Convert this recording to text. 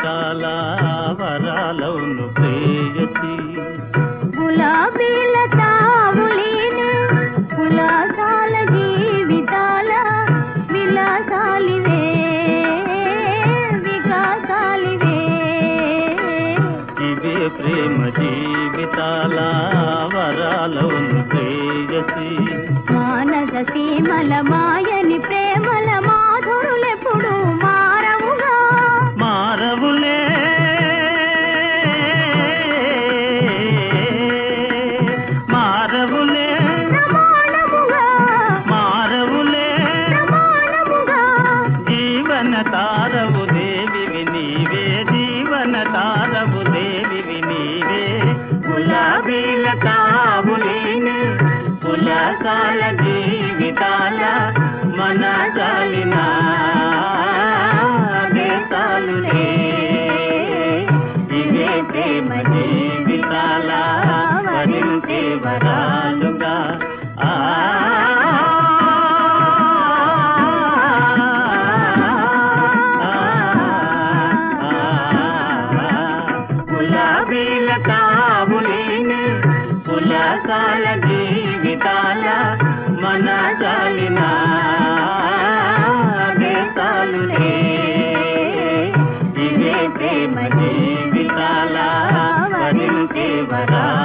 జీవితాల వరాలవును ప్రేయసి. గులాబీల తావులేని కులాసాల జీవితాల విలాసాలివే వికాసాలివే. ఇవే ప్రేమ జీవితాల వరాలవును ప్రేయసి. మానస సీమల మాయని ప్రేమల మాధురులెప్పుడు మారవుగా మారవులే మారవులే ప్రమాణముగా మారవులే ప్రమాణముగా. జీవన తారవు దేవివి నీవే జీవన తారవు దేవివి నీవే. గులాబీల తావులేని కులాసాల జీవితాల మన జాలిన దేశాలులే. ఇవే ప్రేమ జీవితాల వరించే వరాలుగా. గులాబీల తావులేని కులాసాల జీవితాల మన జాలిన దేశాలులే. ఇవే ప్రేమ జీవితాల వరించే వరా.